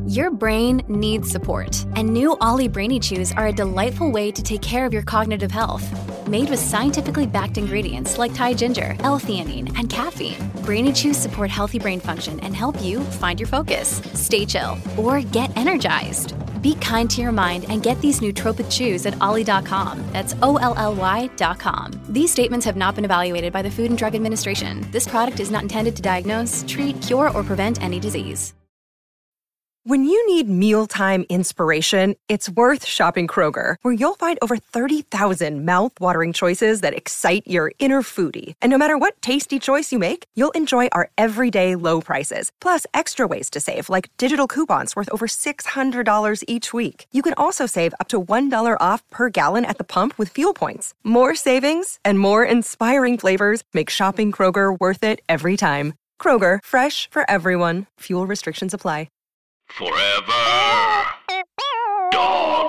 Your brain needs support, and new Ollie Brainy Chews are a delightful way to take care of your cognitive health. Made with scientifically backed ingredients like Thai ginger, L-theanine, and caffeine, Brainy Chews support healthy brain function and help you find your focus, stay chill, or get energized. Be kind to your mind and get these nootropic chews at ollie.com. That's OLLY.com. These statements have not been evaluated by the Food and Drug Administration. This product is not intended to diagnose, treat, cure, or prevent any disease. When you need mealtime inspiration, it's worth shopping Kroger, where you'll find over 30,000 mouth-watering choices that excite your inner foodie. And no matter what tasty choice you make, you'll enjoy our everyday low prices, plus extra ways to save, like digital coupons worth over $600 each week. You can also save up to $1 off per gallon at the pump with fuel points. More savings and more inspiring flavors make shopping Kroger worth it every time. Kroger, fresh for everyone. Fuel restrictions apply. Forever. Dog.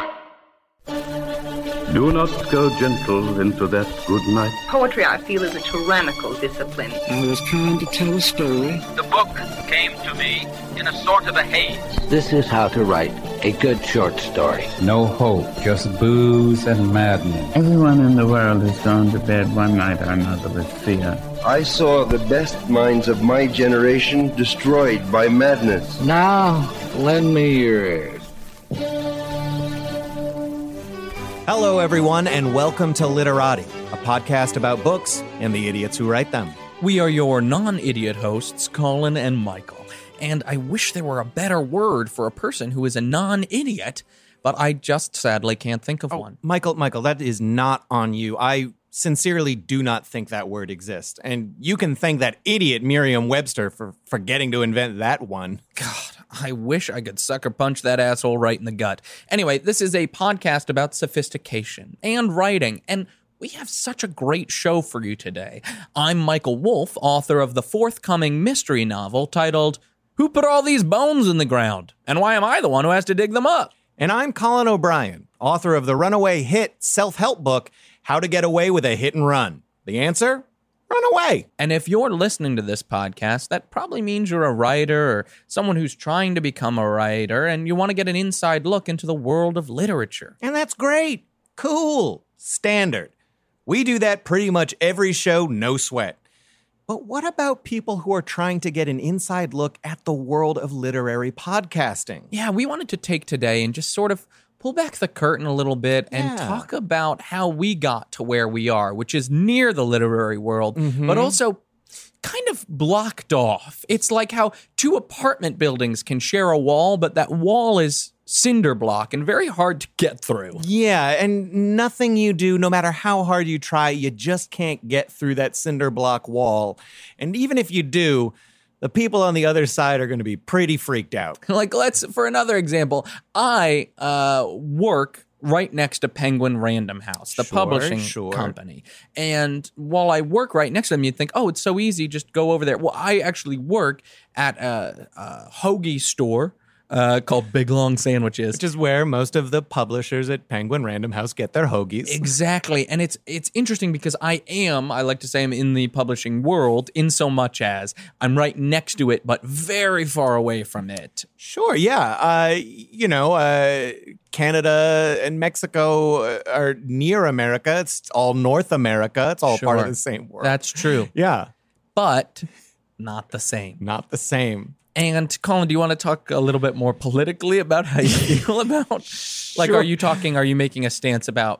Do not go gentle into that good night. Poetry, I feel, is a tyrannical discipline. I was trying to tell a story. The book came to me in a sort of a haze. This is how to write a good short story. No hope, just booze and madness. Everyone in the world has gone to bed one night or another with fear. I saw the best minds of my generation destroyed by madness. Now, lend me your ears. Hello, everyone, and welcome to Literati, a podcast about books and the idiots who write them. We are your non-idiot hosts, Colin and Michael. And I wish there were a better word for a person who is a non-idiot, but I just sadly can't think of one. Michael, that is not on you. I sincerely do not think that word exists. And you can thank that idiot Merriam-Webster for forgetting to invent that one. God, I wish I could sucker punch that asshole right in the gut. Anyway, this is a podcast about sophistication and writing, and we have such a great show for you today. I'm Michael Wolff, author of the forthcoming mystery novel titled, Who Put All These Bones in the Ground? And Why Am I the One Who Has to Dig Them Up? And I'm Colin O'Brien, author of the runaway hit self-help book, How to Get Away with a Hit and Run. The answer? Run away. And if you're listening to this podcast, that probably means you're a writer or someone who's trying to become a writer and you want to get an inside look into the world of literature. And that's great. Cool. Standard. We do that pretty much every show, no sweat. But what about people who are trying to get an inside look at the world of literary podcasting? Yeah, we wanted to take today and just sort of pull back the curtain a little bit and talk about how we got to where we are, which is near the literary world, but also kind of blocked off. It's like how two apartment buildings can share a wall, but that wall is cinder block and very hard to get through. Yeah, and nothing you do, no matter how hard you try, you just can't get through that cinder block wall. And even if you do, the people on the other side are going to be pretty freaked out. For another example, I work right next to Penguin Random House, the publishing company. And while I work right next to them, you'd think, oh, it's so easy, just go over there. Well, I actually work at a hoagie store called Big Long Sandwiches. Which is where most of the publishers at Penguin Random House get their hoagies. Exactly. And it's interesting because I like to say I'm in the publishing world in so much as I'm right next to it, but very far away from it. Sure, yeah. Canada and Mexico are near America. It's all North America. It's all part of the same world. That's true. Yeah. But not the same. Not the same. And Colin, do you want to talk a little bit more politically about how you feel about, Sure. are you making a stance about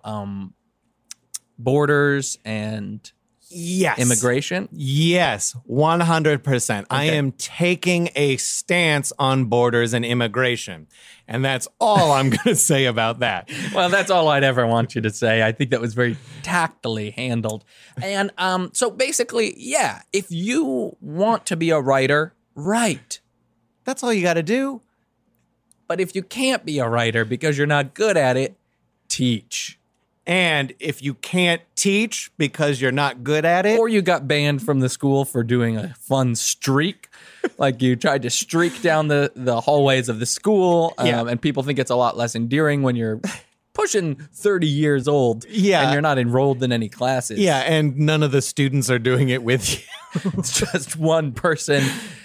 borders and immigration? Yes, 100%. Okay. I am taking a stance on borders and immigration. And that's all I'm going to say about that. Well, that's all I'd ever want you to say. I think that was very tactily handled. And so basically, yeah, if you want to be a writer, write. That's all you got to do. But if you can't be a writer because you're not good at it, teach. And if you can't teach because you're not good at it, or you got banned from the school for doing a fun streak, like you tried to streak down the hallways of the school, and people think it's a lot less endearing when you're pushing 30 years old and you're not enrolled in any classes. Yeah, and none of the students are doing it with you. It's just one person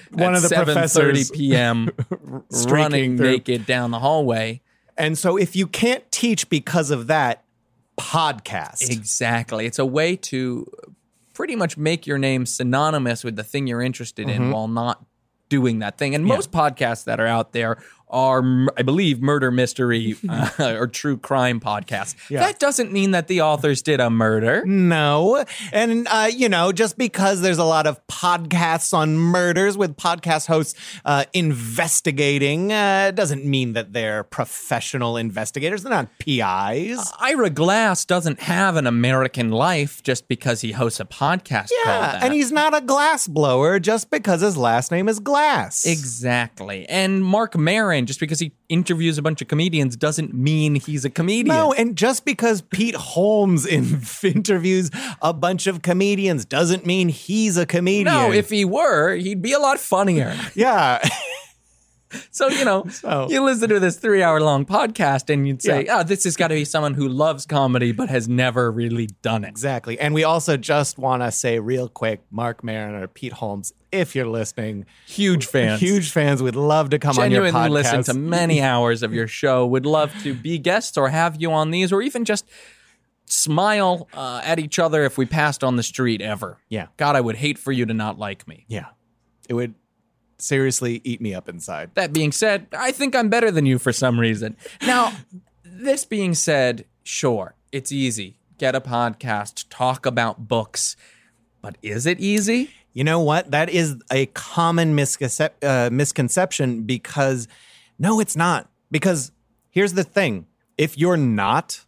one of the 7:30 professors p.m. running through. naked down the hallway. And so if you can't teach because of that, podcast. Exactly. It's a way to pretty much make your name synonymous with the thing you're interested in while not doing that thing. And most podcasts that are out there are, I believe, murder mystery or true crime podcasts. Yeah. That doesn't mean that the authors did a murder. No. And, just because there's a lot of podcasts on murders with podcast hosts investigating doesn't mean that they're professional investigators. They're not PIs. Ira Glass doesn't have an American life just because he hosts a podcast called that. And he's not a glass blower just because his last name is Glass. Exactly. And Mark Maron, just because he interviews a bunch of comedians doesn't mean he's a comedian. No, and just because Pete Holmes interviews a bunch of comedians doesn't mean he's a comedian. No, if he were, he'd be a lot funnier. Yeah. So, you listen to this 3-hour-long podcast and you'd say, this has got to be someone who loves comedy but has never really done it. Exactly. And we also just want to say real quick, Mark Maron or Pete Holmes, if you're listening, huge fans. Huge fans. We'd love to come on your podcast. Genuinely listen to many hours of your show. Would love to be guests or have you on these or even just smile at each other if we passed on the street ever. Yeah. God, I would hate for you to not like me. Yeah. It would seriously eat me up inside. That being said, I think I'm better than you for some reason. Now, this being said, sure, it's easy. Get a podcast, talk about books. But is it easy? You know what? That is a common misconception because, no, it's not. Because here's the thing. If you're not,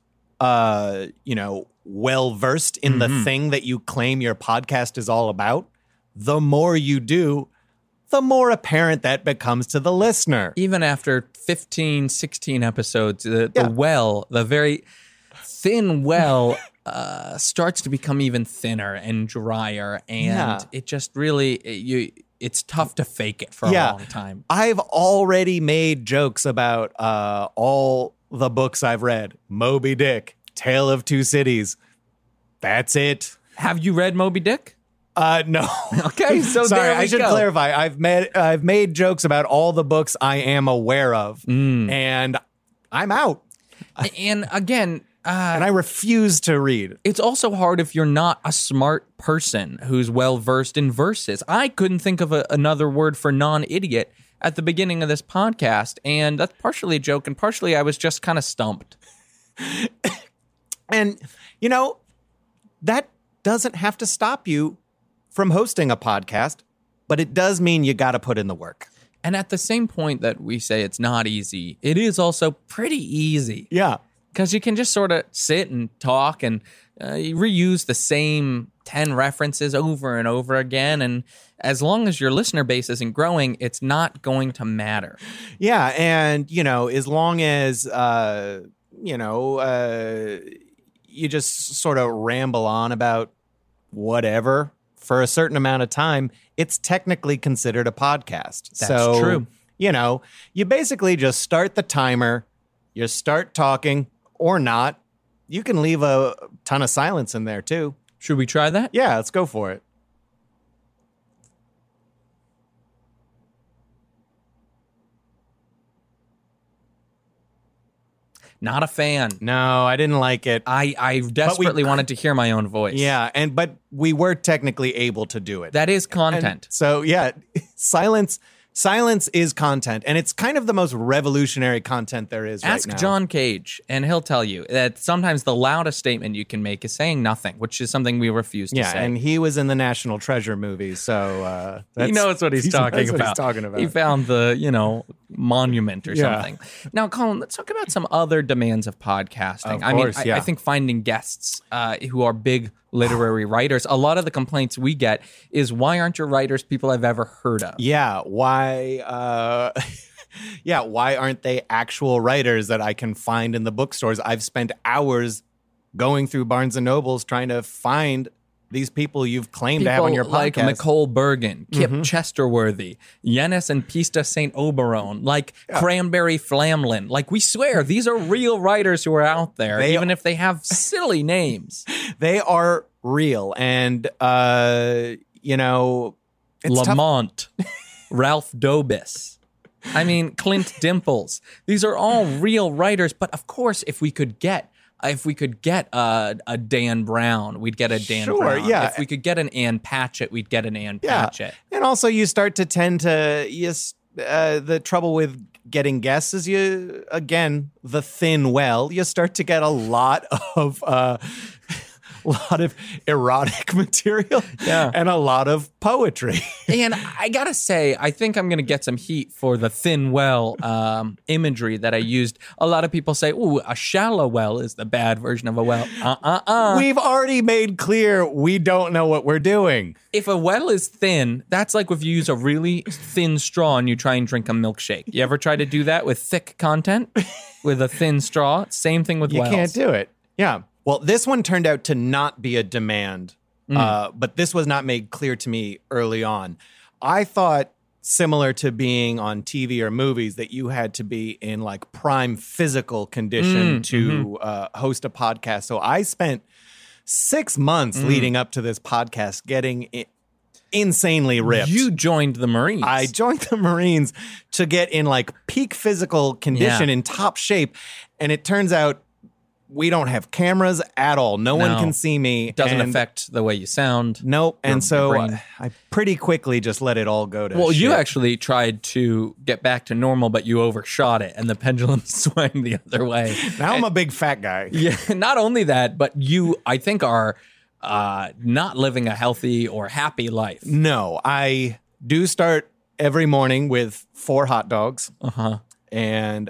well-versed in the thing that you claim your podcast is all about, the more you do, the more apparent that becomes to the listener. Even after 15, 16 episodes, the very thin well starts to become even thinner and drier. And it just really, it's tough to fake it for a long time. I've already made jokes about all the books I've read. Moby Dick, Tale of Two Cities. That's it. Have you read Moby Dick? No. Okay, so sorry, there we I should go. clarify. I've made jokes about all the books I am aware of, and I'm out. And again, and I refuse to read. It's also hard if you're not a smart person who's well versed in verses. I couldn't think of another word for non-idiot at the beginning of this podcast, and that's partially a joke, and partially I was just kind of stumped. And that doesn't have to stop you from hosting a podcast, but it does mean you got to put in the work. And at the same point that we say it's not easy, it is also pretty easy. Yeah. Because you can just sort of sit and talk and reuse the same 10 references over and over again. And as long as your listener base isn't growing, it's not going to matter. Yeah. And, as long as, you just sort of ramble on about whatever for a certain amount of time, it's technically considered a podcast. That's true. You basically just start the timer, you start talking or not. You can leave a ton of silence in there too. Should we try that? Yeah, let's go for it. Not a fan. No, I didn't like it. I desperately wanted to hear my own voice. Yeah, but we were technically able to do it. That is content. And so yeah, silence is content, and it's kind of the most revolutionary content there is right now. Ask John Cage, and he'll tell you that sometimes the loudest statement you can make is saying nothing, which is something we refuse to say. Yeah, and he was in the National Treasure movie, so he knows what he's talking about. What he's talking about. He found the monument or something. Now, Colin, let's talk about some other demands of podcasting. I think finding guests who are big literary writers. A lot of the complaints we get is, why aren't your writers people I've ever heard of? Yeah, why aren't they actual writers that I can find in the bookstores? I've spent hours going through Barnes and Nobles trying to find these people you've claimed to have on your podcast. Like Nicole Bergen, Kip Chesterworthy, Yennis and Pista St. Oberon, Cranberry Flamlin. We swear, these are real writers who are out there, even if they have silly names. They are real. And, it's Lamont. Ralph Dobis. I mean, Clint Dimples. These are all real writers. But of course, if we could get a Dan Brown, we'd get a Dan Brown. Yeah. If we could get an Ann Patchett, we'd get an Ann Patchett. And also you start to tend to, the trouble with getting guests is the thin well, you start to get a lot of erotic material and a lot of poetry. And I gotta say, I think I'm gonna get some heat for the thin well imagery that I used. A lot of people say, ooh, a shallow well is the bad version of a well. We've already made clear we don't know what we're doing. If a well is thin, that's like if you use a really thin straw and you try and drink a milkshake. You ever try to do that with thick content? With a thin straw? Same thing with wells. You can't do it. Yeah. Well, this one turned out to not be a demand, but this was not made clear to me early on. I thought, similar to being on TV or movies, that you had to be in like prime physical condition to host a podcast. So I spent 6 months leading up to this podcast getting insanely ripped. You joined the Marines. I joined the Marines to get in like peak physical condition, in top shape. And it turns out we don't have cameras at all. No one can see me. It doesn't affect the way you sound. Nope. And so I pretty quickly just let it all go to shit. You actually tried to get back to normal, but you overshot it and the pendulum swung the other way. Now I'm a big fat guy. Yeah. Not only that, but you, I think, are not living a healthy or happy life. No. I do start every morning with 4 hot dogs. And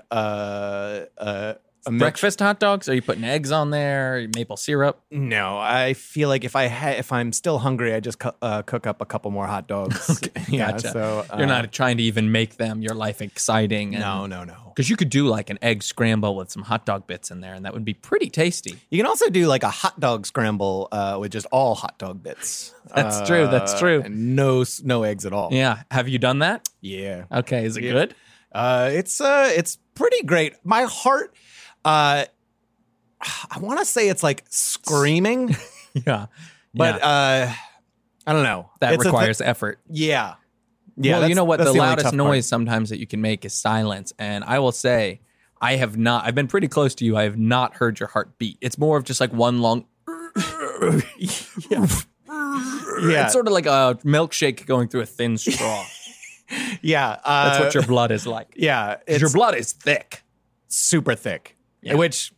breakfast hot dogs? Are you putting eggs on there? Maple syrup? No, I feel like if I'm still hungry, I just cook up a couple more hot dogs. Okay, gotcha. So you're not trying to even make your life exciting. No. Because you could do like an egg scramble with some hot dog bits in there, and that would be pretty tasty. You can also do like a hot dog scramble with just all hot dog bits. That's true. And no eggs at all. Yeah. Have you done that? Yeah. Okay. Is it good? It's pretty great. My heart. I want to say it's like screaming. Yeah. But I don't know. That requires effort. Yeah. Well, you know what? The loudest noise sometimes that you can make is silence. And I will say, I've been pretty close to you. I have not heard your heart beat. It's more of just like one long. Yeah. It's sort of like a milkshake going through a thin straw. Yeah. That's what your blood is like. Yeah. Your blood is thick. Super thick. Yeah. Which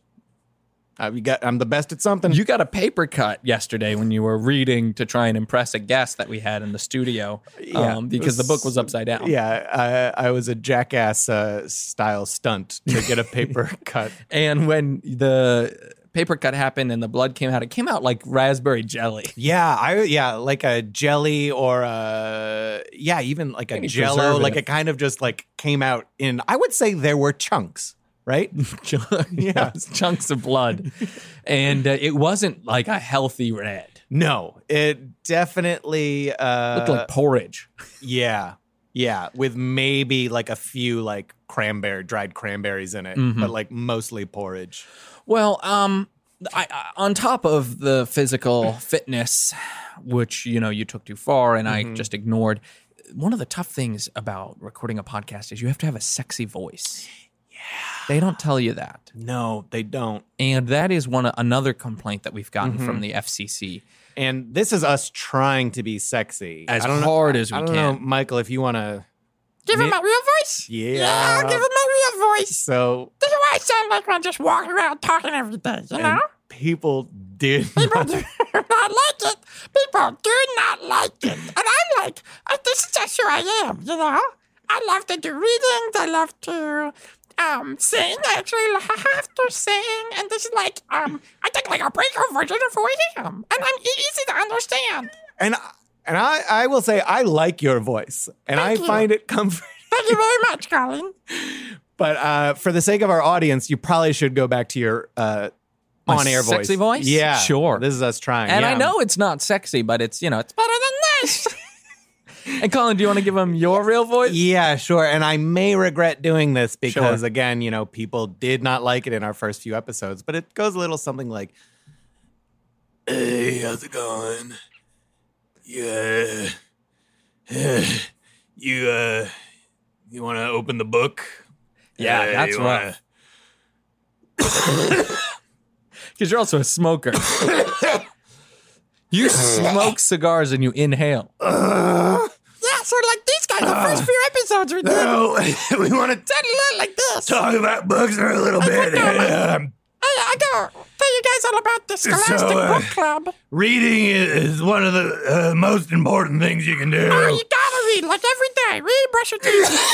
I'm the best at something. You got a paper cut yesterday when you were reading to try and impress a guest that we had in the studio because the book was upside down. Yeah, I was a Jackass style stunt to get a paper cut. And when the paper cut happened and the blood came out, it came out like raspberry jelly. Yeah, like a jelly or even like a Jello. Like it kind of just like came out in, I would say there were chunks. Right? Yeah. Chunks of blood. And it wasn't like a healthy red. No, it definitely looked like porridge. Yeah. With maybe like a few like dried cranberries in it, but like mostly porridge. Well, on top of the physical fitness, which, you took too far and I just ignored, one of the tough things about recording a podcast is you have to have a sexy voice. They don't tell you that. No, they don't. And that is another complaint that we've gotten from the FCC. And this is us trying to be sexy. As hard as we can. I don't know, Michael, if you want to... Give him my real voice? Yeah. Give him my real voice. So... This is what I sound like when I'm just walking around talking every day, you know? People do not like it. People do not like it. And I'm like, this is just who I am, you know? I love to do readings. I love to... sing. I actually have to sing, and this is like, I think like a breakout version of who I am, and I'm easy to understand. And I will say I like your voice, and I find it comforting. Thank you very much, Colin. But for the sake of our audience, you probably should go back to your on-air voice. Sexy voice? Yeah, sure. This is us trying. And I know it's not sexy, but it's it's better than this. And Colin, do you want to give him your real voice? Yeah, sure. And I may regret doing this because, again, people did not like it in our first few episodes. But it goes a little something like, "Hey, how's it going? Yeah. You want to open the book? Yeah, that's rough. Because you're also a smoker. You smoke cigars and you inhale. Yeah, so like these guys, the first few episodes we did. We want to Sounded a lot like this. talk about books for a little bit. I go tell you guys all about the Scholastic Book Club. Reading is one of the most important things you can do. Oh, you gotta read, like every day. Read, brush your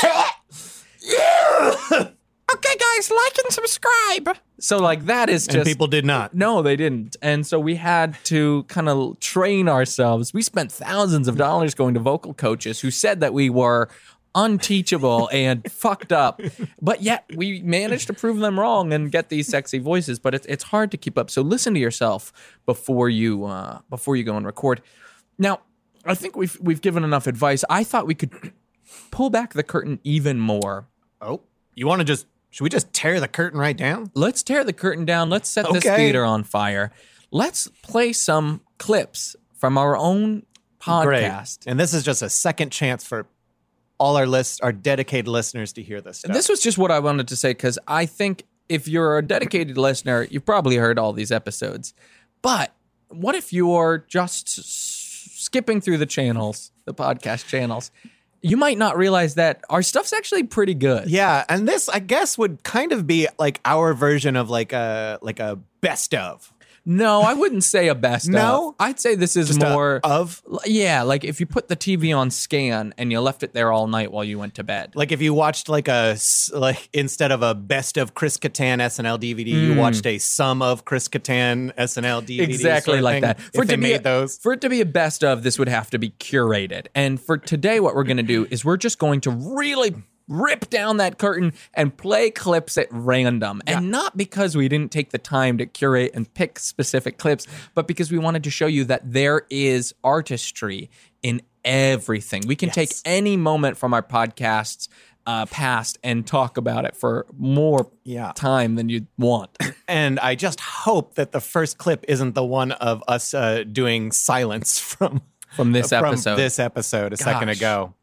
teeth. Okay, guys, like and subscribe. So, like, that is just... And people did not. No, they didn't. And so we had to kind of train ourselves. We spent thousands of dollars going to vocal coaches who said that we were unteachable and fucked up. But yet, we managed to prove them wrong and get these sexy voices. But it's hard to keep up. So listen to yourself before you go and record. Now, I think we've given enough advice. I thought we could pull back the curtain even more. Oh, you want to just... Should we just tear the curtain right down? Let's tear the curtain down. Let's set this theater on fire. Let's play some clips from our own podcast. Great. And this is just a second chance for all our dedicated listeners to hear this stuff. This was just what I wanted to say, because I think if you're a dedicated listener, you've probably heard all these episodes. But what if you're just skipping through the channels, the podcast channels? You might not realize that our stuff's actually pretty good. Yeah, and this, I guess, would kind of be like our version of like a best of. No, I wouldn't say a best No? of. I'd say this is Just more of? Yeah, like if you put the TV on scan and you left it there all night while you went to bed. Like if you watched like instead of a best of Chris Kattan SNL DVD, you watched a sum of Chris Kattan SNL DVD. Exactly like that. For it to be a best of, this would have to be curated. And for today, what we're going to do is we're just going to really rip down that curtain and play clips at random. Yeah. And not because we didn't take the time to curate and pick specific clips, but because we wanted to show you that there is artistry in everything. We can take any moment from our podcasts past and talk about it for more time than you'd want. And I just hope that the first clip isn't the one of us doing silence from this episode a second ago.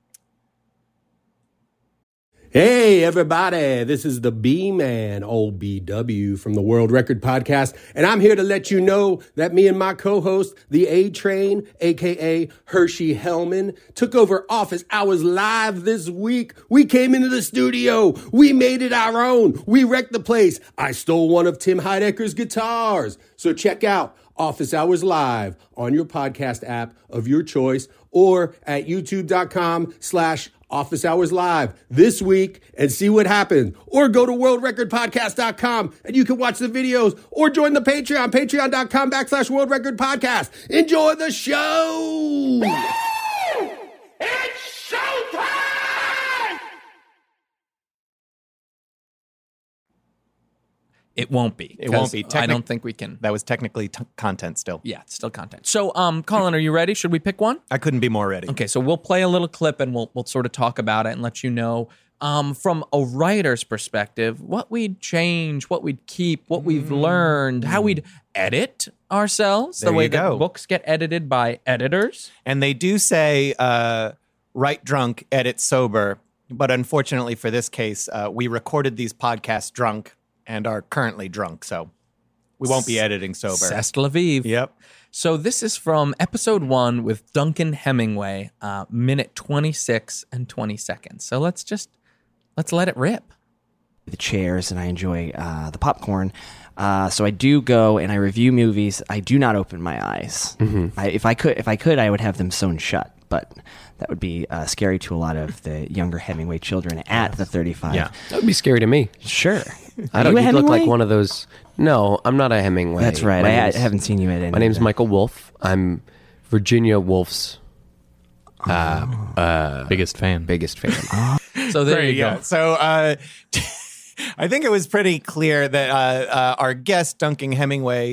Hey, everybody, this is the B-Man, old BW from the World Record Podcast, and I'm here to let you know that me and my co-host, the A-Train, a.k.a. Hershey Hellman, took over Office Hours Live this week. We came into the studio. We made it our own. We wrecked the place. I stole one of Tim Heidecker's guitars. So check out Office Hours Live on your podcast app of your choice or at youtube.com/Office Hours Live this week and see what happens. Or go to worldrecordpodcast.com and you can watch the videos or join the Patreon, patreon.com/worldrecordpodcast. Enjoy the show! It's showtime! It won't be. It won't be. I don't think we can. That was technically content still. Yeah, it's still content. So, Colin, are you ready? Should we pick one? I couldn't be more ready. Okay, so we'll play a little clip and we'll sort of talk about it and let you know from a writer's perspective what we'd change, what we'd keep, what we've learned, how we'd edit ourselves, the way that books get edited by editors. And they do say write drunk, edit sober. But unfortunately for this case, we recorded these podcasts drunk and are currently drunk, so we won't be editing sober. C'est la vie. Yep. So this is from episode 1 with Duncan Hemingway, minute 26 and 20 seconds. So let's let it rip. The chairs and I enjoy the popcorn. So I do go and I review movies. I do not open my eyes. Mm-hmm. If I could, I would have them sewn shut, but that would be scary to a lot of the younger Hemingway children at the 35. Yeah, that would be scary to me. Sure. I don't. You look like one of those. No, I'm not a Hemingway. That's right. I haven't seen you at any. My name's Michael Wolff. I'm Virginia Woolf's biggest fan. So there you go. So I think it was pretty clear that our guest, Duncan Hemingway,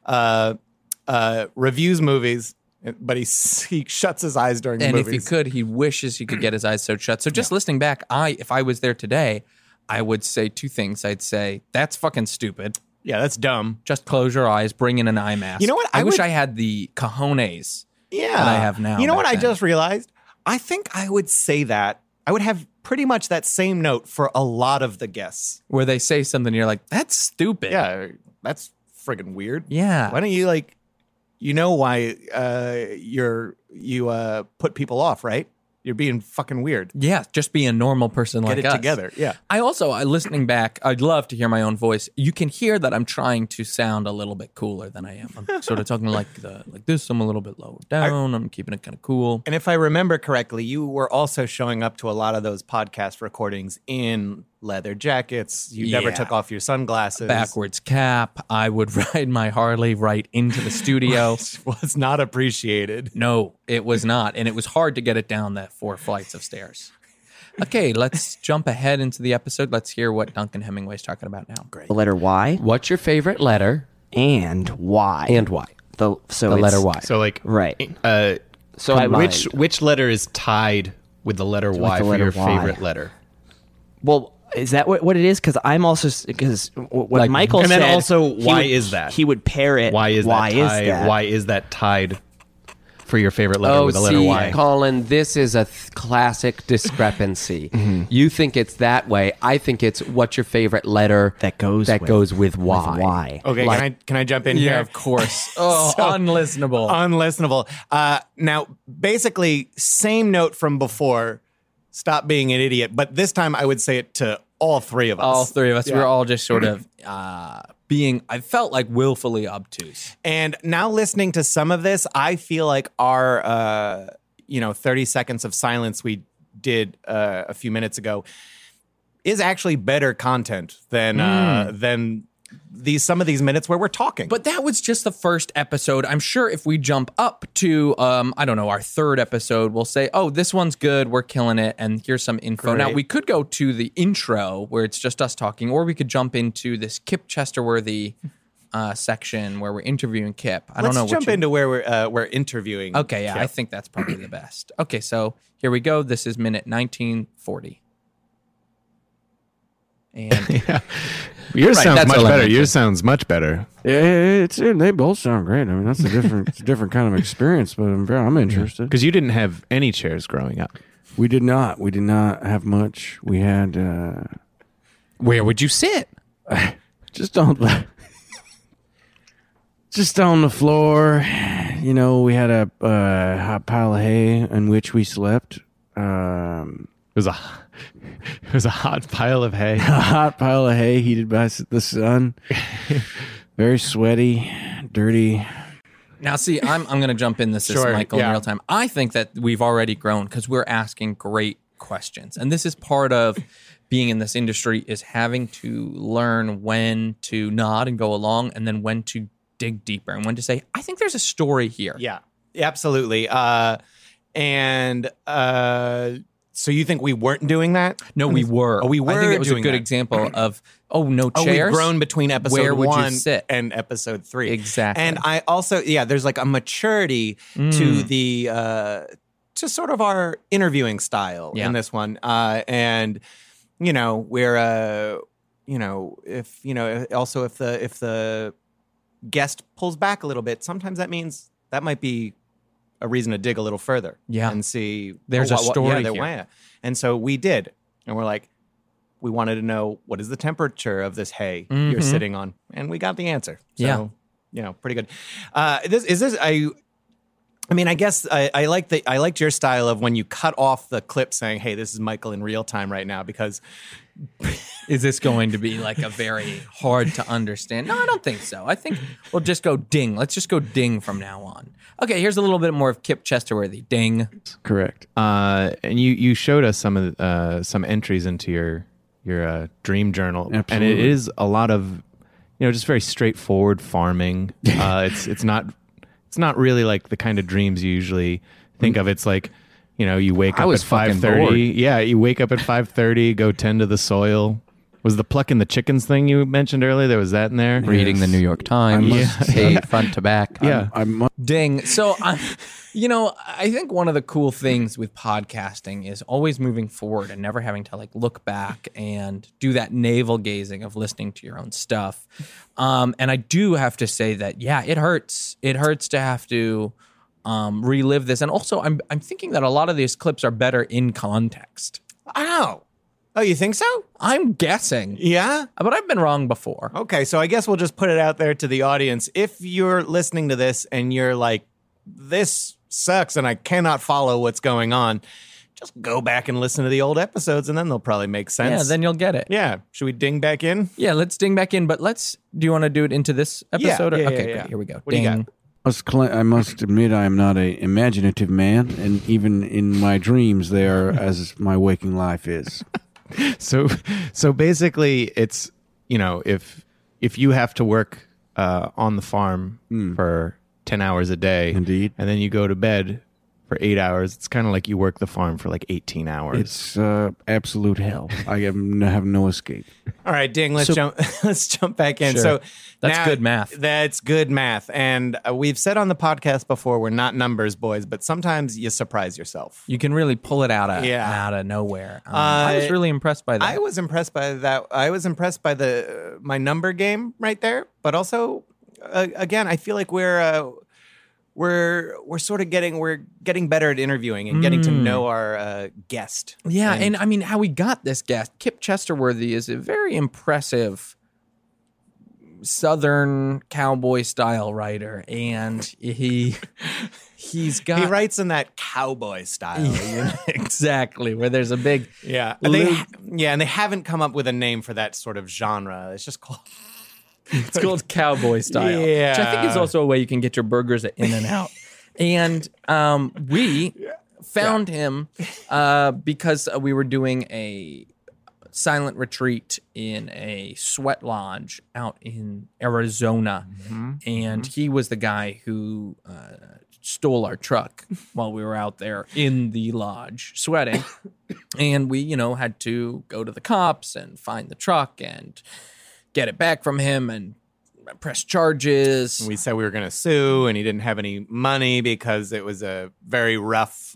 reviews movies, but he shuts his eyes during and movies. And if he could, he wishes he could get his eyes sewed shut. So just listening back, if I was there today, I would say two things. I'd say, that's fucking stupid. Yeah, that's dumb. Just close your eyes, bring in an eye mask. You know what? I wish I had the cojones that I have now. You know what I just realized? I think I would say that. I would have pretty much that same note for a lot of the guests. Where they say something, you're like, that's stupid. Yeah, that's friggin' weird. Yeah. Why don't you why you put people off, right? You're being fucking weird. Yeah, just be a normal person like us. Get it together, yeah. I listening back, I'd love to hear my own voice. You can hear that I'm trying to sound a little bit cooler than I am. I'm sort of talking like this. I'm a little bit lower down. I'm keeping it kind of cool. And if I remember correctly, you were also showing up to a lot of those podcast recordings in leather jackets. You never took off your sunglasses. Backwards cap. I would ride my Harley right into the studio. Was not appreciated. No, it was not. And it was hard to get it down that 4 flights of stairs. Okay, let's jump ahead into the episode. Let's hear what Duncan Hemingway's talking about now. Great. The letter Y. What's your favorite letter? And why. And why. The letter Y. So right. So which letter is tied with the letter Y for your favorite letter? Well, is that what it is? Because I'm also what Michael said. And then also, why is that? He would pair it. Why is that tied for your favorite letter with the letter Y? Colin, this is a classic discrepancy. You think it's that way. I think it's what's your favorite letter that goes with Y. Okay, can I jump in here? Yeah, of course. Oh, unlistenable. Unlistenable. Now, basically, same note from before. Stop being an idiot. But this time I would say it to all three of us. All three of us. Yeah. We're all just sort of I felt like willfully obtuse. And now listening to some of this, I feel like our 30 seconds of silence we did a few minutes ago is actually better content than some of these minutes where we're talking. But that was just the first episode. I'm sure if we jump up to, our third episode, we'll say, oh, this one's good, we're killing it, and here's some info. Great. Now, we could go to the intro where it's just us talking, or we could jump into this Kip Chesterworthy section where we're interviewing Kip. Let's jump into where we're interviewing Okay, yeah, Kip. I think that's probably the best. Okay, so here we go. This is minute 1940. And yours sounds much better. Yours sounds much better. Yeah, they both sound great. I mean, that's it's a different kind of experience, but I'm interested. Because you didn't have any chairs growing up. We did not. We did not have much. We had. Where would you sit? Just on the floor. You know, we had a hot pile of hay in which we slept. It was a hot pile of hay. A hot pile of hay heated by the sun. Very sweaty, dirty. Now, see, I'm going to jump in this, Michael, in real time. I think that we've already grown because we're asking great questions. And this is part of being in this industry is having to learn when to nod and go along and then when to dig deeper and when to say, I think there's a story here. Yeah, absolutely. So you think we weren't doing that? No, we were. Oh, we were. I think it was a good that. example of, no chairs. We've grown between episode Where would 1 you sit? and episode 3. Exactly. And I also, there's like a maturity to the, to sort of our interviewing style in this one. And, we're, if the guest pulls back a little bit, sometimes that means that might be a reason to dig a little further and see there's a story here. And so we did. And we're like, we wanted to know what is the temperature of this hay you're sitting on? And we got the answer. So, pretty good. I guess I liked your style of when you cut off the clip saying, hey, this is Michael in real time right now, because is this going to be like a very hard to understand? No, I don't think so. I think we'll just go ding. Let's just go ding from now on. Okay, here's a little bit more of Kip Chesterworthy. Ding. Correct. And you showed us some entries into your dream journal. Absolutely. And it is a lot of just very straightforward farming. It's not really like the kind of dreams you usually think of. It's like, you wake up at 5:30. Yeah, you wake up at 5:30, go tend to the soil. Was the plucking the chickens thing you mentioned earlier? There was that in there. Reading the New York Times, paid front to back. Yeah, ding. So I think one of the cool things with podcasting is always moving forward and never having to look back and do that navel gazing of listening to your own stuff. And I do have to say that, it hurts. It hurts to have to relive this. And also, I'm thinking that a lot of these clips are better in context. Oh, you think so? I'm guessing. Yeah? But I've been wrong before. Okay, so I guess we'll just put it out there to the audience. If you're listening to this and you're like, this sucks and I cannot follow what's going on, just go back and listen to the old episodes and then they'll probably make sense. Yeah, then you'll get it. Yeah. Should we ding back in? Yeah, let's ding back in. But do you want to do it into this episode? Yeah, Okay, yeah. great. Here we go. What do you Ding. got? I must admit I am not an imaginative man, and even in my dreams they are as my waking life is. So basically, it's, if you have to work on the farm for 10 hours a day, indeed, and then you go to bed for 8 hours, it's kind of like you work the farm for like 18 hours. It's absolute hell. I have no escape. All right, Ding, let's jump back in. Sure. So That's now, good math. That's good math. And we've said on the podcast before, we're not numbers boys, but sometimes you surprise yourself. You can really pull it out of nowhere. I was really impressed by that. I was impressed by that. I was impressed by my number game right there. But also, again, I feel like we're sort of getting better at interviewing and getting to know our guest. Yeah, and I mean, how we got this guest, Kip Chesterworthy, is a very impressive Southern cowboy style writer, and he's got he writes in that cowboy style. Exactly, where there's a big and they haven't come up with a name for that sort of genre. It's just called. It's called cowboy style, which I think is also a way you can get your burgers at In-N-Out. And we found him because we were doing a silent retreat in a sweat lodge out in Arizona. And he was the guy who stole our truck while we were out there in the lodge sweating. And we, had to go to the cops and find the truck and get it back from him and press charges. We said we were going to sue, and he didn't have any money because it was a very rough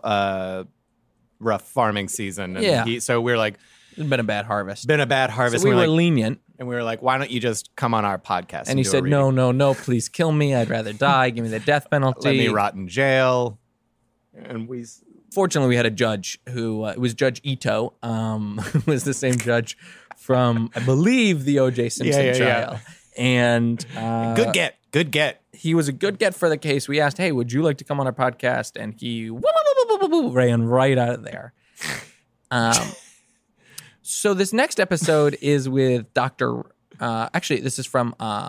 farming season. And so we were like, it's been a bad harvest. So we were lenient. And we were like, why don't you just come on our podcast? And he said, no, please kill me. I'd rather die. Give me the death penalty. Let me rot in jail. And fortunately, we had a judge who it was Judge Ito, who was the same judge from, I believe, the O.J. Simpson trial. And good get. He was a good get for the case. We asked, hey, would you like to come on our podcast? And he ran right out of there. So this next episode is with Dr. Actually, this is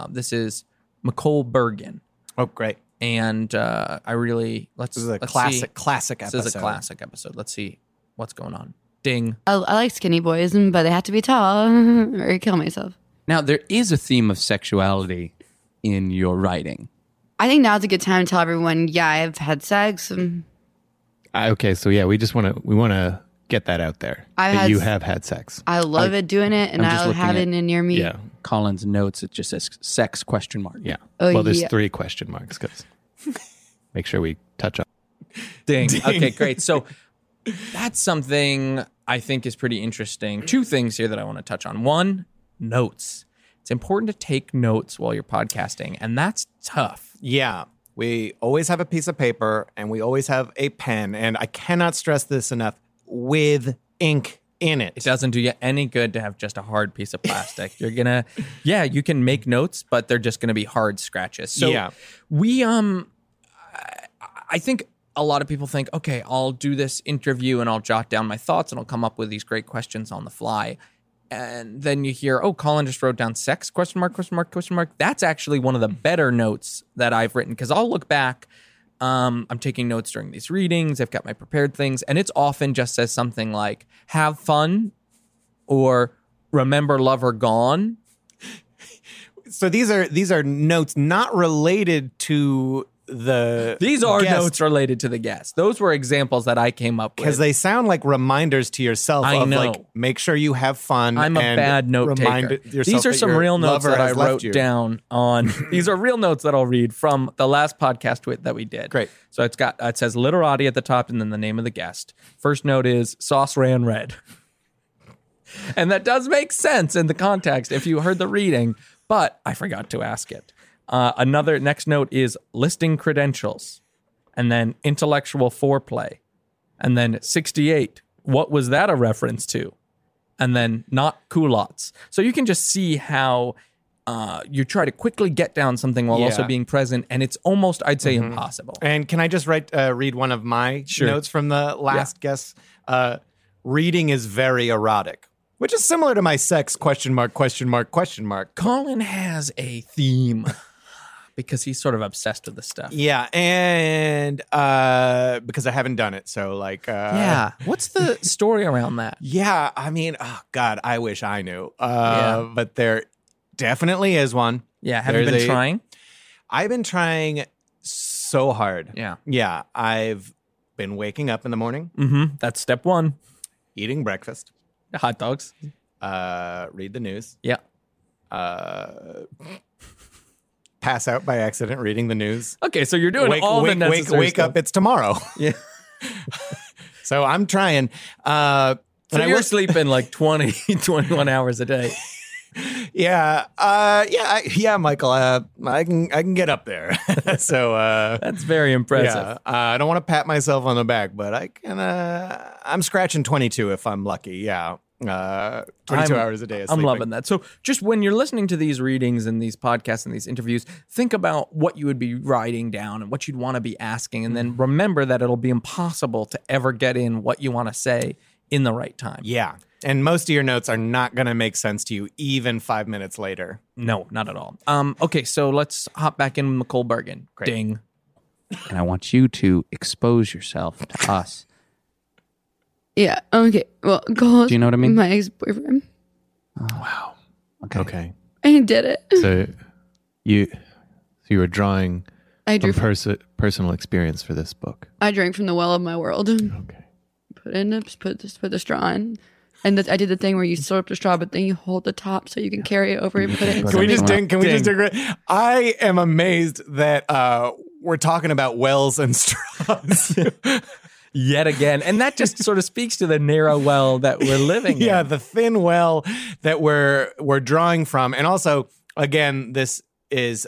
Nicole Bergen. Oh, great. And this is a classic episode. This is a classic episode. Let's see what's going on. Ding. I like skinny boys, but they have to be tall or kill myself. Now, there is a theme of sexuality in your writing. I think now's a good time to tell everyone, I've had sex. Okay, so we just want to get that out there. You have had sex. I love it doing it, and I'll have it near me. Yeah. Colin's notes, it just says sex ? Yeah. Oh, well, there's 3 question marks because make sure we touch on. Ding. Okay, great. So that's something I think is pretty interesting. 2 things here that I want to touch on. 1, notes. It's important to take notes while you're podcasting, and that's tough. Yeah. We always have a piece of paper, and we always have a pen, and I cannot stress this enough, with ink in it. It doesn't do you any good to have just a hard piece of plastic. You're gonna, you can make notes, but they're just gonna be hard scratches. So we, I think a lot of people think, okay, I'll do this interview and I'll jot down my thoughts and I'll come up with these great questions on the fly. And then you hear, oh, Colin just wrote down sex, ? That's actually one of the better notes that I've written, because I'll look back. I'm taking notes during these readings. I've got my prepared things, and it's often just says something like "have fun" or "remember lover gone." So these are notes not related to the. These are guest. Notes related to the guest. Those were examples that I came up with because they sound like reminders to yourself. I know. Like, make sure you have fun. I'm a bad note taker. These are some real notes that I wrote down on. These are real notes that I'll read from the last podcast that we did. Great. So it says literati at the top and then the name of the guest. First note is sauce ran red. And that does make sense in the context if you heard the reading, but I forgot to ask it. Next note is listing credentials. and then intellectual foreplay, and then 68. What was that a reference to? And then not culottes. So you can just see how you try to quickly get down something while also being present, and it's almost, I'd say, impossible. And can I just read one of my notes from the last guest? Reading is very erotic, which is similar to my sex, question mark, question mark, question mark. Colin has a theme because he's sort of obsessed with this stuff. Yeah, and because I haven't done it, so like... What's the story around that? Yeah, I mean, oh God, I wish I knew. But there definitely is one. Yeah, have you been trying? I've been trying so hard. Yeah. Yeah, I've been waking up in the morning. Mm-hmm. That's step one. Eating breakfast. Hot dogs. Read the news. Yeah. Pass out by accident reading the news. Okay, so you're doing all the necessary wake stuff. up, it's tomorrow. Yeah. So I'm trying. So you're sleeping like 20, 21 hours a day. Yeah. Michael, I can get up there. So that's very impressive. Yeah, I don't want to pat myself on the back, but I can. I'm scratching 22 if I'm lucky. Yeah. 22 hours a day of sleeping. I'm loving that. So just when you're listening to these readings and these podcasts and these interviews, think about what you would be writing down and what you'd want to be asking. And then remember that it'll be impossible to ever get in what you want to say in the right time. Yeah. And most of your notes are not going to make sense to you even 5 minutes later. No, not at all. Okay, so let's hop back in with Nicole Bergen. Great. Ding. And I want you to expose yourself to us. Yeah. Okay. Well, Cole. Do you know what I mean? My ex-boyfriend. Oh, wow. Okay. I did it. So you were drawing I drew from personal experience for this book. I drank from the well of my world. Okay. Put the straw in. And I did the thing where you sort up the straw, but then you hold the top so you can carry it over and put it in. Can we just ding? I am amazed that we're talking about wells and straws. Yet again. And that just sort of speaks to the narrow well that we're living in. Yeah, the thin well that we're drawing from. And also, again, this is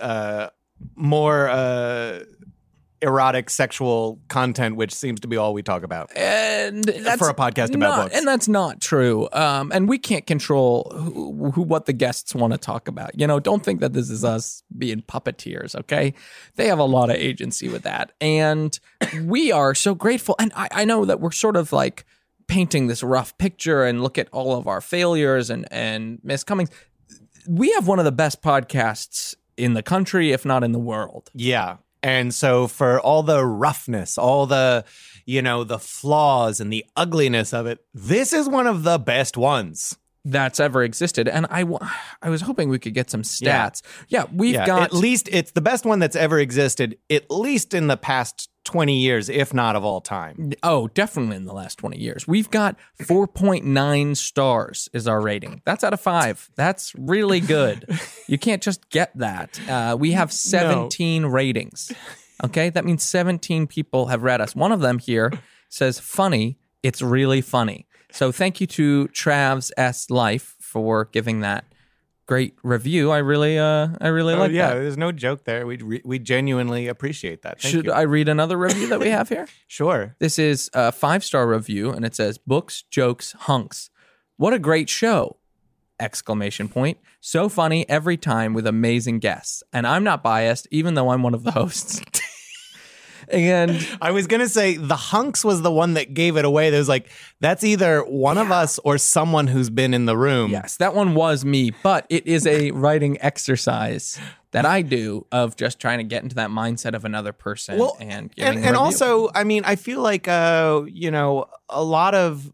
more erotic sexual content, which seems to be all we talk about. And that's for a podcast about books. And that's not true. And we can't control what the guests want to talk about. You know, don't think that this is us being puppeteers, okay? They have a lot of agency with that. And we are so grateful. And I know that we're sort of like painting this rough picture and look at all of our failures and miscomings. We have one of the best podcasts in the country, if not in the world. Yeah. And so for all the roughness, all the, the flaws and the ugliness of it, this is one of the best ones that's ever existed. And I was hoping we could get some stats. Yeah, we've got... At least it's the best one that's ever existed, at least in the past 20 years, if not of all time. Oh, definitely in the last 20 years. We've got 4.9 stars is our rating. That's out of 5. That's really good. You can't just get that. We have 17 ratings. Okay, that means 17 people have read us. One of them here says, funny, it's really funny. So thank you to Travs S. Life for giving that great review. I really like that. Yeah, there's no joke there. We genuinely appreciate that. Thank Should you. I read another review that we have here? Sure. This is a 5-star review, and it says, books, jokes, hunks. What a great show! ! So funny every time with amazing guests. And I'm not biased, even though I'm one of the hosts. And I was going to say the hunks was the one that gave it away. There was like, that's either one of us or someone who's been in the room. Yes, that one was me, but it is a writing exercise that I do of just trying to get into that mindset of another person and giving a and review. Also, I mean, I feel like a lot of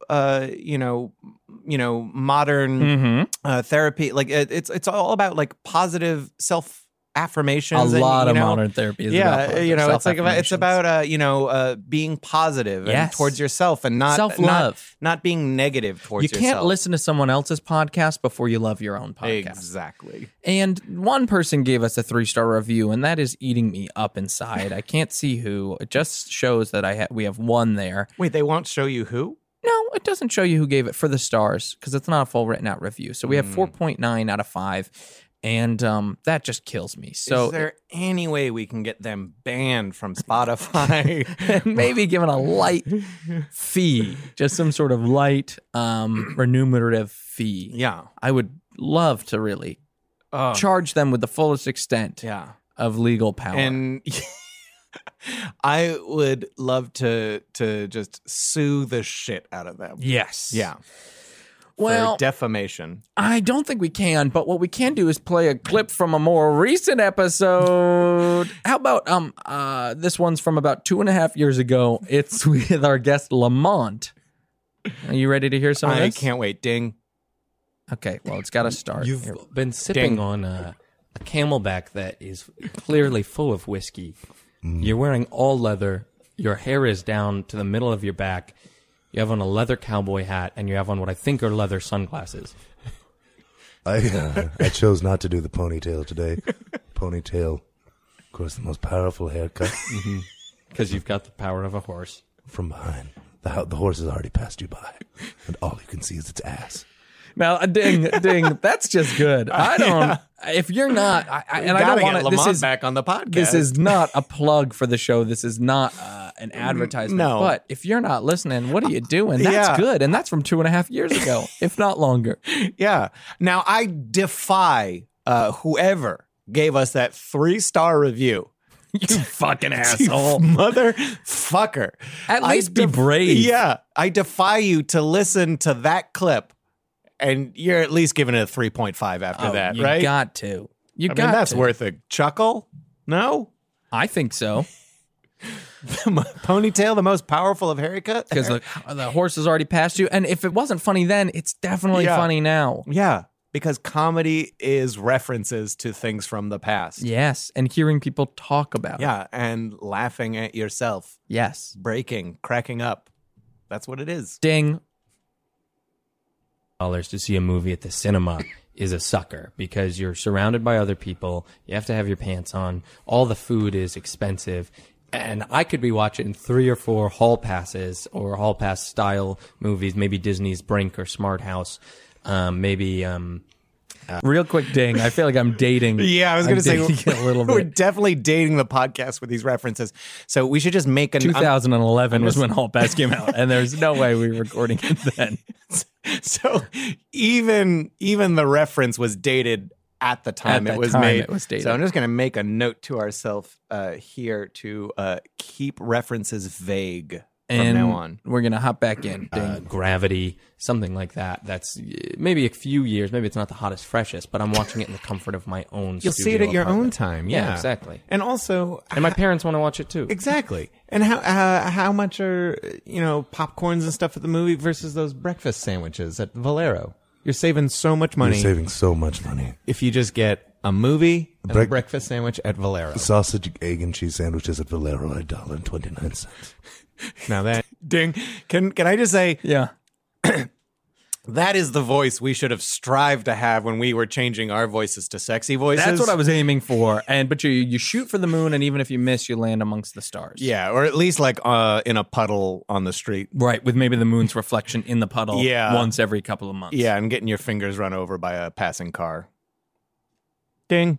modern therapy, like it's all about like positive self affirmations. A lot of modern therapy is about it's about being positive and towards yourself and not self-love, not being negative towards yourself. You can't listen to someone else's podcast before you love your own podcast. Exactly. And one person gave us a 3-star review, and that is eating me up inside. I can't see who. It just shows that we have one there. Wait, they won't show you who? No, it doesn't show you who gave it for the stars because it's not a full written out review. So we have 4.9 out of 5. And that just kills me. So is there any way we can get them banned from Spotify? Maybe given a light fee, just some sort of light remunerative fee. Yeah. I would love to really charge them with the fullest extent of legal power. And I would love to just sue the shit out of them. Yes. Yeah. Well, for defamation. I don't think we can, but what we can do is play a clip from a more recent episode. How about this one's from about 2.5 years ago. It's with our guest Lamont. Are you ready to hear some of this? I can't wait. Ding. Okay, well, it's got to start. You've been sipping on a Camelback that is clearly full of whiskey. You're wearing all leather. Your hair is down to the middle of your back. You have on a leather cowboy hat, and you have on what I think are leather sunglasses. I chose not to do the ponytail today. Ponytail, of course, the most powerful haircut. Because you've got the power of a horse. From behind. The horse has already passed you by, and all you can see is its ass. Now, ding, that's just good. I don't. If you're not, and I don't want to. This is back on the podcast. This is not a plug for the show. This is not an advertisement. No. But if you're not listening, what are you doing? That's good, and that's from 2.5 years ago, if not longer. Yeah. Now I defy whoever gave us that 3-star review. You fucking asshole, motherfucker! At least be brave. Yeah, I defy you to listen to that clip. And you're at least giving it a 3.5 after that, right? You got to. I mean, that's worth a chuckle. No? I think so. Ponytail, the most powerful of haircuts? Because the horse has already passed you. And if it wasn't funny then, it's definitely funny now. Yeah, because comedy is references to things from the past. Yes, and hearing people talk about it. Yeah, and laughing at yourself. Yes. Breaking, cracking up. That's what it is. Ding. To see a movie at the cinema is a sucker because you're surrounded by other people. You have to have your pants on. All the food is expensive. And I could be watching 3 or 4 hall passes or hall pass style movies, maybe Disney's Brink or Smart House, maybe real quick ding. I feel like I'm dating. Yeah, I was going to say a little bit. We're definitely dating the podcast with these references. So we should just make 2011 was when Hall Pass came out, and there's no way we were recording it then. So even the reference was dated at the time it was made. It was dated. So I'm just going to make a note to ourselves here to keep references vague from now on. We're going to hop back in. Gravity, something like that. That's maybe a few years. Maybe it's not the hottest, freshest, but I'm watching it in the comfort of my own You'll see it at your own time. Yeah, exactly. And also... And my parents want to watch it too. Exactly. And how much are, popcorns and stuff at the movie versus those breakfast sandwiches at Valero? You're saving so much money. You're saving so much money. If you just get a movie and a breakfast sandwich at Valero. Sausage, egg, and cheese sandwiches at Valero are $1.29. Now that ding, can I just say, yeah, that is the voice we should have strived to have when we were changing our voices to sexy voices. That's what I was aiming for. But you shoot for the moon, and even if you miss, you land amongst the stars. Yeah, or at least like in a puddle on the street, right? With maybe the moon's reflection in the puddle. Once every couple of months. Yeah, and getting your fingers run over by a passing car. Ding.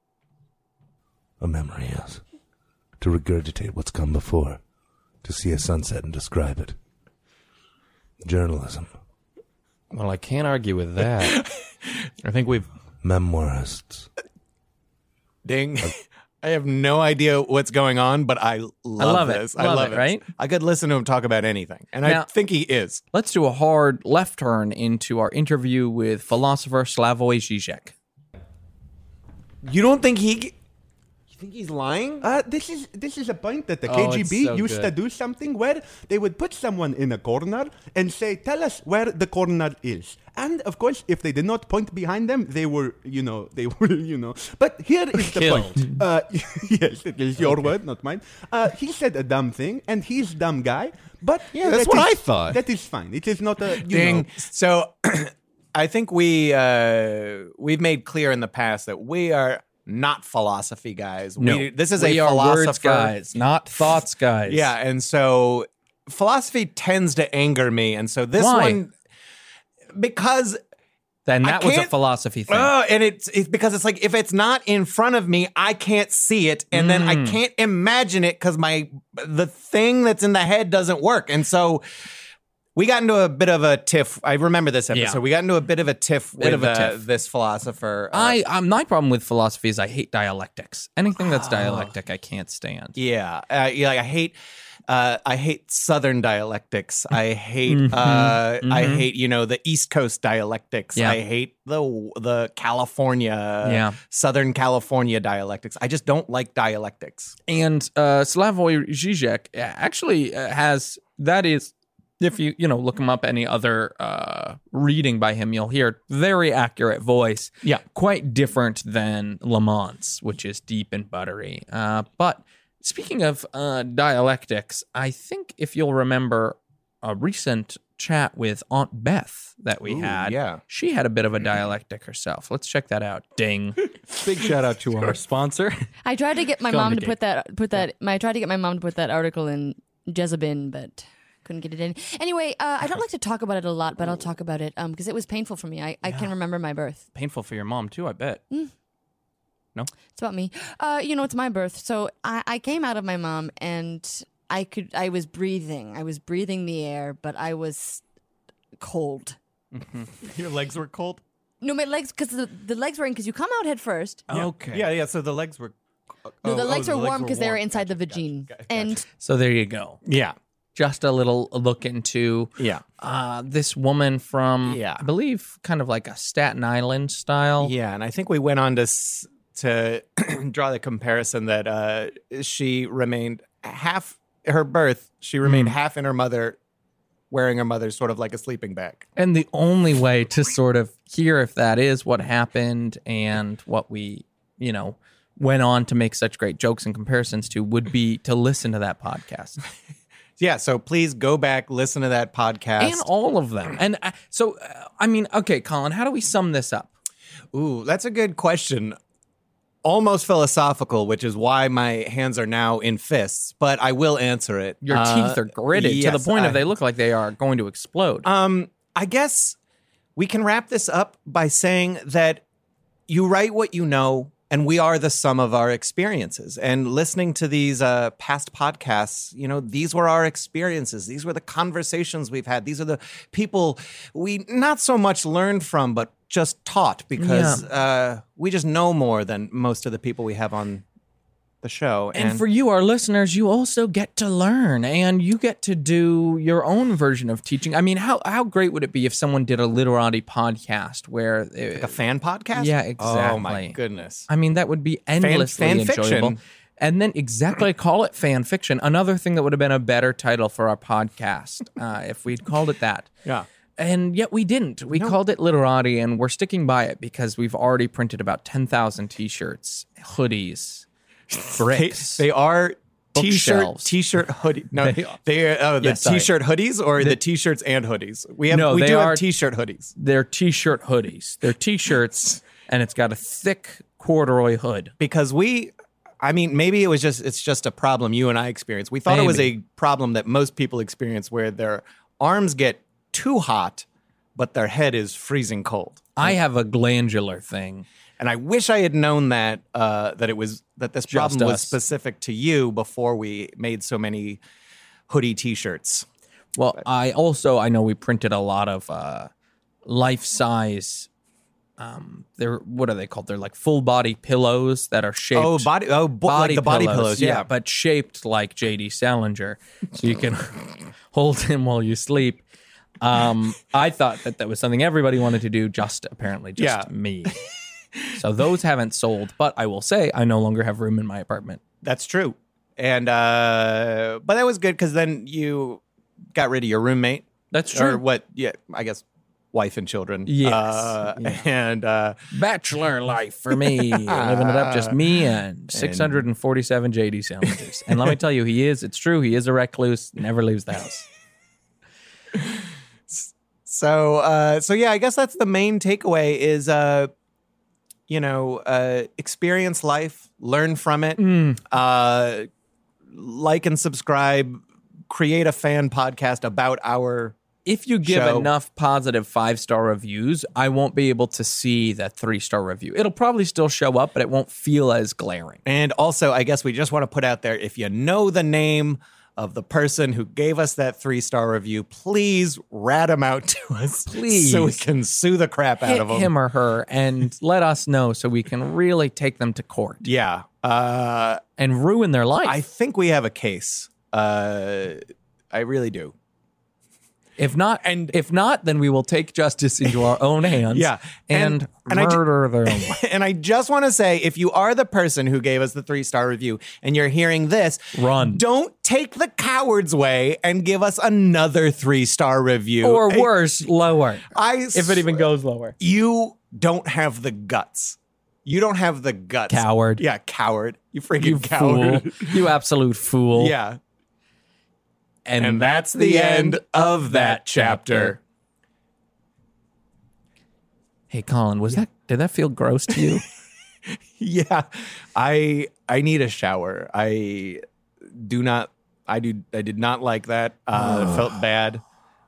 A memory is to regurgitate what's come before. To see a sunset and describe it. Journalism. Well, I can't argue with that. I think we've... Memoirists. Ding. I have no idea what's going on, but I love this. I love it, right? I could listen to him talk about anything, and I think he is. Let's do a hard left turn into our interview with philosopher Slavoj Žižek. You don't think he... think he's lying? This is a point that the KGB used to do something where they would put someone in a corner and say, "Tell us where the corner is." And of course, if they did not point behind them, they were. But here is the point. Yes, it is your word, not mine. He said a dumb thing, and he's a dumb guy. But yeah, that's what I thought. That is fine. It is not a ding. So, I think we've made clear in the past that we are not philosophy guys. No, this is we a are philosopher words guys, not thoughts guys. Yeah, and so philosophy tends to anger me, and so this one, because Then that was a can't- philosophy thing. And it's because it's like if it's not in front of me, I can't see it, and then I can't imagine it because the thing that's in the head doesn't work. And so we got into a bit of a tiff. I remember this episode. Yeah. We got into a bit of a tiff with this philosopher. My problem with philosophy is I hate dialectics. Anything that's dialectic, I can't stand. Yeah, like I hate Southern dialectics. I hate I hate the East Coast dialectics. Yeah. I hate the California, Southern California dialectics. I just don't like dialectics. And Slavoj Žižek actually has that is. If you look him up, any other reading by him, you'll hear very accurate voice. Yeah. Quite different than Lamont's, which is deep and buttery. But speaking of dialectics, I think if you'll remember a recent chat with Aunt Beth that we had, she had a bit of a dialectic herself. Let's check that out. Ding. Big shout out to our sponsor. I tried to get my mom to put that. I tried to get my mom to put that article in Jezebin, but couldn't get it in. Anyway, I don't like to talk about it a lot, but I'll talk about it because it was painful for me. I can remember my birth. Painful for your mom too, I bet. No? It's about me. It's my birth. So I came out of my mom and I was breathing. I was breathing the air, but I was cold. Your legs were cold? No, my legs, because the legs were in, because you come out head first. Okay. Yeah, so the legs were... No, the legs were warm because they were inside the vagina. And So there you go. Yeah. Just a little look into this woman from, I believe, kind of like a Staten Island style. Yeah, and I think we went on to draw the comparison that she remained half her birth. She remained half in her mother, wearing her mother sort of like a sleeping bag. And the only way to sort of hear if that is what happened and what we, went on to make such great jokes and comparisons to would be to listen to that podcast. Yeah, so please go back, listen to that podcast. And all of them. And okay, Colin, how do we sum this up? Ooh, that's a good question. Almost philosophical, which is why my hands are now in fists, but I will answer it. Your teeth are gritted to the point of they look like they are going to explode. I guess we can wrap this up by saying that you write what you know, and we are the sum of our experiences. And listening to these past podcasts, these were our experiences. These were the conversations we've had. These are the people we not so much learned from, but just taught because we just know more than most of the people we have on the show. And for you, our listeners, you also get to learn and you get to do your own version of teaching. I mean, how great would it be if someone did a literati podcast where... like a fan podcast? Yeah, exactly. Oh, my goodness. I mean, that would be endlessly fan enjoyable. fiction. And then exactly call it fan fiction. Another thing that would have been a better title for our podcast if we'd called it that. Yeah. And yet we didn't. We called it Literati, and we're sticking by it because we've already printed about 10,000 T-shirts, hoodies, bricks. They are Bookshelves. T-shirt hoodie. No, they are Yes, T-shirt hoodies or the T-shirts and hoodies. We do have T-shirt hoodies. They're T-shirt hoodies. They're T-shirts, and it's got a thick corduroy hood. Because maybe it's just a problem you and I experienced. We thought it was a problem that most people experience where their arms get too hot, but their head is freezing cold. I have a glandular thing. And I wish I had known that this problem was us. specific to you before we made so many hoodie T-shirts. Well, I know we printed a lot of life-size. What are they called? They're like full body pillows that are shaped. Like the body pillows, yeah, but shaped like J.D. Salinger, so you can hold him while you sleep. I thought that was something everybody wanted to do, just me. So those haven't sold, but I will say I no longer have room in my apartment. That's true. And but that was good because then you got rid of your roommate. That's true. Or what? Yeah, I guess wife and children. Yes. And bachelor life for me, living it up, just me and 647 JD Salingers. And let me tell you, it's true. He is a recluse, never leaves the house. So yeah, I guess that's the main takeaway is, experience life, learn from it, like and subscribe, create a fan podcast about our if you give show. enough positive 5-star reviews, I won't be able to see that 3-star review. It'll probably still show up, but it won't feel as glaring. And also, I guess we just want to put out there, if you know the name of the person who gave us that 3-star review, please rat him out to us. Please. So we can sue the crap out Hit of him. him or her and let us know so we can really take them to court. Yeah. And ruin their life. I think we have a case. I really do. If not, then we will take justice into our own hands. Yeah. And murder them. And I just want to say, if you are the person who gave us the 3-star review and you're hearing this, run. Don't take the coward's way and give us another 3-star review. Or worse, lower. If it even goes lower. You don't have the guts. You don't have the guts. Coward. Yeah, coward. You freaking You coward. fool. You absolute fool. Yeah. And that's the end of that chapter. Hey, Colin, did that feel gross to you? Yeah. I need a shower. I did not like that. It felt bad.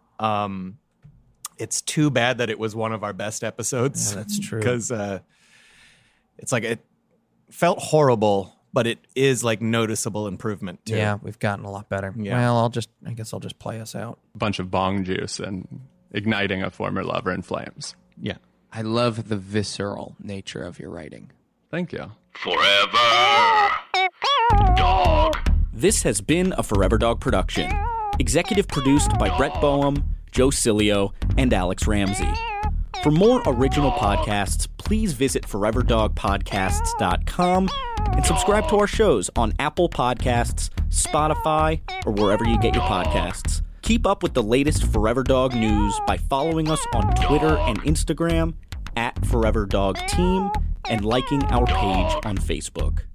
It's too bad that it was one of our best episodes. Yeah, that's true. Because it's like it felt horrible, but it is like noticeable improvement too. Yeah, we've gotten a lot better. Yeah. Well, I guess I'll just play us out. A bunch of bong juice and igniting a former lover in flames. Yeah. I love the visceral nature of your writing. Thank you. Forever Dog. This has been a Forever Dog production. Executive produced by Brett Boehm, Joe Cilio, and Alex Ramsey. For more original podcasts, please visit foreverdogpodcasts.com and subscribe to our shows on Apple Podcasts, Spotify, or wherever you get your podcasts. Keep up with the latest Forever Dog news by following us on Twitter and Instagram @ForeverDogTeam and liking our page on Facebook.